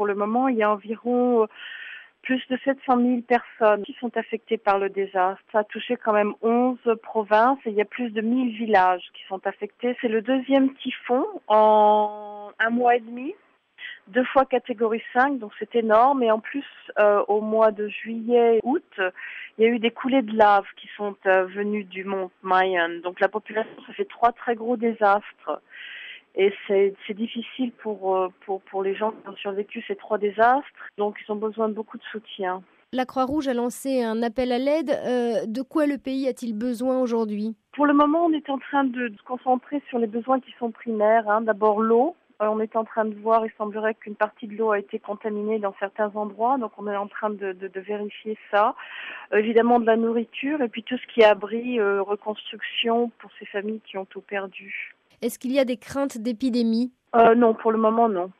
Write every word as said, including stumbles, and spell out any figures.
pour le moment, il y a environ plus de sept cent mille personnes qui sont affectées par le désastre. Ça a touché quand même onze provinces et il y a plus de mille villages qui sont affectés. C'est le deuxième typhon en un mois et demi. Deux fois catégorie cinq, donc c'est énorme. Et en plus, euh, au mois de juillet, août, il y a eu des coulées de lave qui sont euh, venues du mont Mayen. Donc la population, ça fait trois très gros désastres. Et c'est, c'est difficile pour, pour, pour les gens qui ont survécu ces trois désastres. Donc ils ont besoin de beaucoup de soutien. La Croix-Rouge a lancé un appel à l'aide. Euh, de quoi le pays a-t-il besoin aujourd'hui ? Pour le moment, on est en train de se concentrer sur les besoins qui sont primaires. Hein. D'abord l'eau. On est en train de voir, il semblerait qu'une partie de l'eau a été contaminée dans certains endroits, donc on est en train de, de, de vérifier ça. Euh, évidemment de la nourriture et puis tout ce qui est abri, euh, reconstruction pour ces familles qui ont tout perdu. Est-ce qu'il y a des craintes d'épidémie ? euh, Non, pour le moment non.